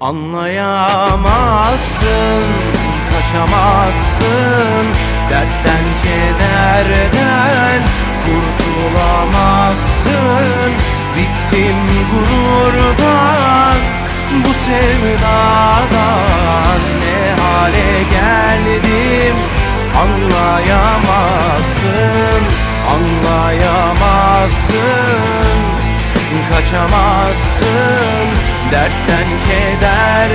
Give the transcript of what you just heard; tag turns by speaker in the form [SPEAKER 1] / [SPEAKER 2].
[SPEAKER 1] Anlayamazsın, kaçamazsın, dertten kederden kurtulamazsın. Bittim gururdan, bu sevdadan, ne hale geldim anlayamazsın, anlayamazsın. Kaçamazsın dertten keder